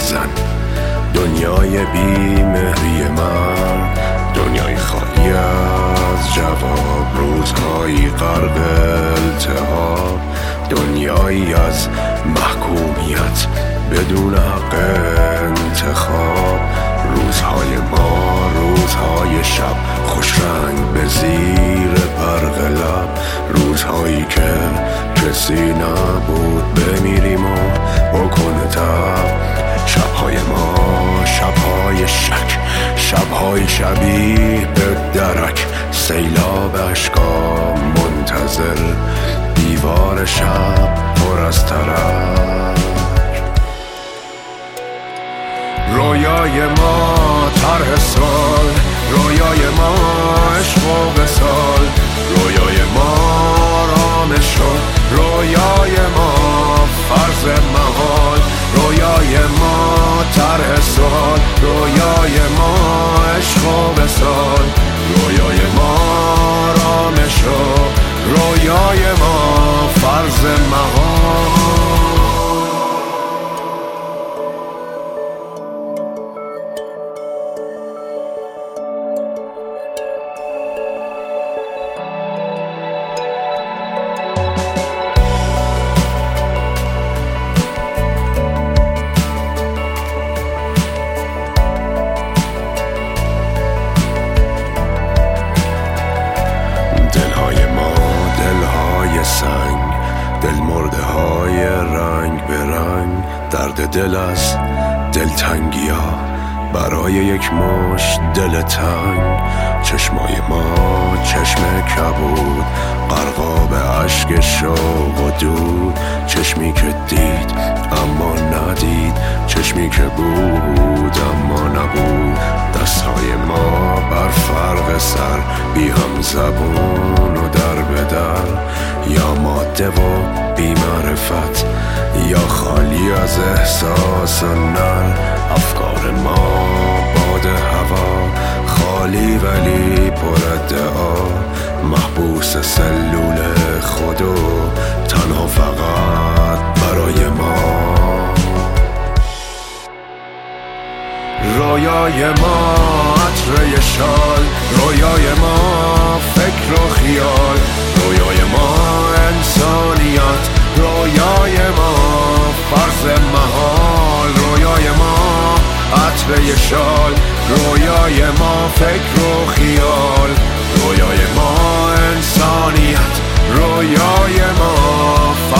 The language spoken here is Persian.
زن. دنیای بی‌مهری من، دنیای خالی از جواب، روزهایی غرق التهاب، دنیایی از محکومیت بدون حق انتخاب. روزهای ما، روزهای شب، خوش رنگ به زیر برق لب، روزهایی که کسی نبود بمیریم و بکنه تب. شبهای ما، شبهای شک، شبهای شبیه به درک، سیلاب اشکا منتظر دیوار شب پر از ترک. رویای ما طرح سال، رویای ما عشق و وصال، رویای ما آرامش و رویای ما فرض محال، رویای ما طرح سال، رویای ما عشق و وصال، رویای ما آرامش و رویای ما فرض محال. دل مرده های رنگ به رنگ، درد دل از دلتنگی ها برای یک مشت دل تنگ. چشمای ما چشم کبود، غرقاب اشک شوق و دود، چشمی که دید اما ندید، چشمی که بود اما نبود. دستهای ما بر فرق سر، بی هم زبون و در به در، یا ماده و بی معرفت، یا خالی از احساس و نر. افکار ما باد هوا، خالی ولی پر ادعا، محبوس سلول خود و تنها فقط برای ما. رویای ما عطر شال، رویای ما فکر و خیال، رویای ما انسانیت، رویای ما فرض محال، رویای ما عطر شال، رویای ما فکر و خیال، رویای ما انسانیت، رویای ما